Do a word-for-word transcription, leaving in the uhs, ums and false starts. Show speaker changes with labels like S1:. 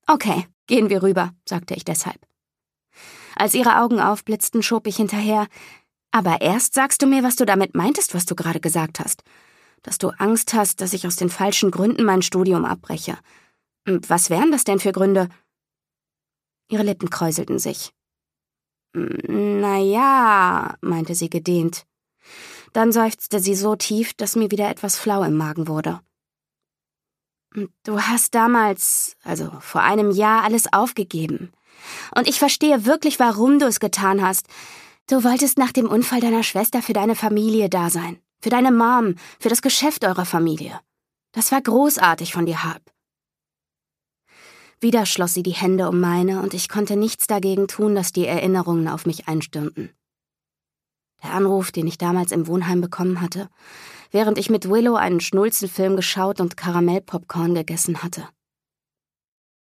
S1: Okay, gehen wir rüber, sagte ich deshalb. Als ihre Augen aufblitzten, schob ich hinterher. Aber erst sagst du mir, was du damit meintest, was du gerade gesagt hast. Dass du Angst hast, dass ich aus den falschen Gründen mein Studium abbreche. Was wären das denn für Gründe? Ihre Lippen kräuselten sich. Na ja, meinte sie gedehnt. Dann seufzte sie so tief, dass mir wieder etwas flau im Magen wurde. Du hast damals, also vor einem Jahr, alles aufgegeben. Und ich verstehe wirklich, warum du es getan hast. Du wolltest nach dem Unfall deiner Schwester für deine Familie da sein. Für deine Mom, für das Geschäft eurer Familie. Das war großartig von dir, Harp. Wieder schloss sie die Hände um meine und ich konnte nichts dagegen tun, dass die Erinnerungen auf mich einstürmten. Der Anruf, den ich damals im Wohnheim bekommen hatte, während ich mit Willow einen Schnulzenfilm geschaut und Karamellpopcorn gegessen hatte.